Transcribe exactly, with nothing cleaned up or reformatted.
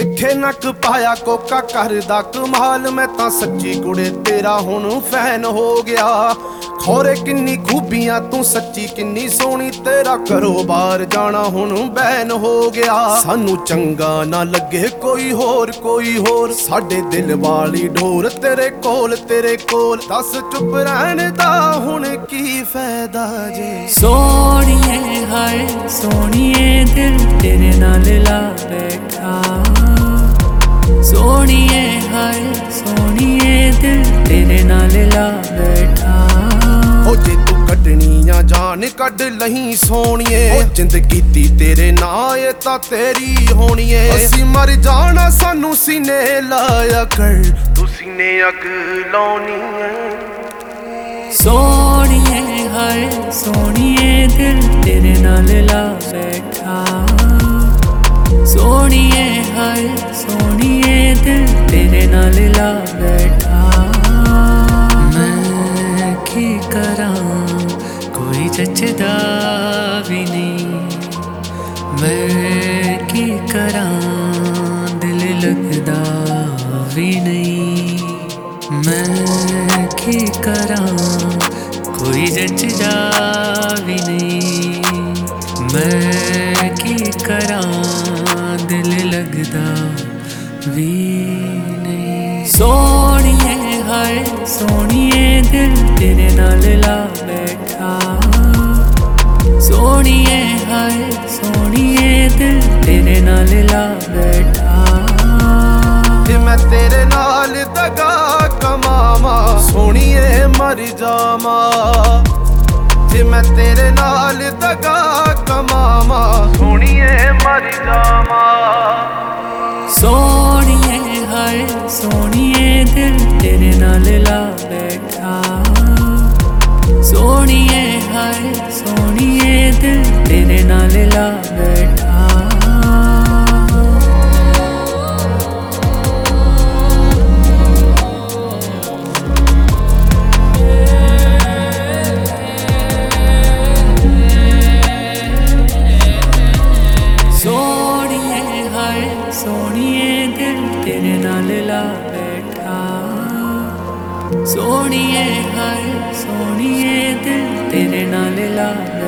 ਤਿੱਖੇ ਨੱਕ ਪਾਇਆ ਕੋਕਾ ਕਰਦਾ ਕਮਾਲ। ਮੈਂ ਤਾਂ ਸੱਚੀ ਕੁੜੇ ਤੇਰਾ ਹੁਣ ਫੈਨ ਹੋ ਗਿਆ। ਖੋਰੇ ਕਿੰਨੀ ਖੂਬੀਆਂ ਤੂੰ ਸੱਚੀ ਕਿੰਨੀ ਸੋਹਣੀ। ਤੇਰਾ ਘਰੋਂ ਬਾਹਰ ਜਾਣਾ ਹੁਣ ਬੈਨ ਹੋ ਗਿਆ। ਸਾਨੂੰ ਚੰਗਾ ਨਾ ਲੱਗੇ ਕੋਈ ਹੋਰ ਕੋਈ ਹੋਰ। ਸਾਡੇ ਦਿਲ ਵਾਲੀ ਢੋਰ ਤੇਰੇ ਕੋਲ ਤੇਰੇ ਕੋਲ। ਦੱਸ ਚੁੱਪ ਰਹਿਣ ਦਾ ਹੁਣ ਕੀ ਫਾਇਦਾ ਜੇ। ਸੋਹਣੀਏ ਹਾਏ ਸੋਹਣੀਏ ਦਿਲ ਤੇਰੇ ਨਾਲ ਲਾ ਬੈਠਾ। ਸੋਹਣੀਏ ਹਾਏ ਸੋਹਣੀਏ ਦਿਲ ਤੇਰੇ ਨਾਲ ਲਾ ਬੈਠਾ। ਓ ਜੇ ਤੂੰ ਕੱਢਣੀ ਆ ਜਾਨ ਕੱਢ ਲਹੀਂ ਸੋਹਣੀਏ। ਓ ਜਿੰਦ ਕੀਤੀ ਤੇਰੇ ਨਾਂ ਇਹ ਤਾਂ ਤੇਰੀ ਹੋਣੀ ਏ। ਅਸੀਂ ਮਰ ਜਾਣਾ ਸਾਨੂੰ ਸੀਨੇ ਲਾਇਆ ਕਰ। ਤੂੰ ਸੀਨੇ ਅੱਗ ਲਾਉਣੀ ਏ। ਸੋਹਣੀਏ ਹਾਏ ਸੋਹਣੀਏ ਦਿਲ ਤੇਰੇ ਨਾਲ ਲਾ ਬੈਠਾ। ਸੋਹਣੀਏ ਹਾਏ ਸੋਹਣੀਏ ਦਿਲ ਤੇਰੇ ਨਾਲ ਲਾ ਬੈਠਾ। ਮੈਂ ਕੀ ਕਰਾਂ ਕੋਈ ਜੱਚਦਾ ਵੀ ਨਹੀਂ। ਮੈਂ ਕੀ ਕਰਾਂ ਦਿਲ ਲੱਗਦਾ ਵੀ ਨਹੀਂ। ਮੈਂ ਕੀ ਕਰਾਂ ਕੋਈ ਜੱਚਦਾ ਵੀ ਨਹੀਂ। ਮੈਂ ਕੀ ਕਰਾਂ ਦਿਲ ਲੱਗਦਾ ਵੀ ਨਹੀਂ। ਸੋਹਣੀਏ ਹਾਏ ਸੋਹਣੀਏ ਦਿਲ ਤੇਰੇ ਨਾਲ ਲਾ ਬੈਠਾ। ਸੋਹਣੀਏ ਹਾਏ ਸੋਹਣੀਏ ਦਿਲ ਤੇਰੇ ਨਾਲ ਲਾ ਬੈਠਾ। ਤੇ ਮੈਂ ਤੇਰੇ ਨਾਲ ਦਗਾ ਕਮਾਵਾਂ ਸੋਹਣੀਏ ਮਰ ਜਾਵਾਂ। ਜੇ ਮੈਂ ਤੇਰੇ ਨਾਲ ਦਗਾ ਕਮਾਵਾਂ ਸੋਹਣੀਏ ਮਰ ਜਾਵਾਂ। ਸੋਹਣੀਏ ਹਾਏ ਸੋਹਣੀਏ ਦਿਲ ਤੇਰੇ ਨਾਲ ਲਾ ਬੈਠਾ। ਸੋਹਣੀਏ ਹਾਏ ਸੋਹਣੀਏ ਦਿਲ ਤੇਰੇ ਨਾਲ ਲਾ ਬੈਠਾ। ਸੋਹਣੀਏ ਹਾਏ ਸੋਹਣੀਏ ਦਿਲ ਤੇਰੇ ਨਾਲ ਲਾ ਬੈਠਾ। ਸੋਹਣੀਏ ਹਾਏ ਸੋਹਣੀਏ ਦਿਲ ਤੇਰੇ ਨਾਲ ਲਾ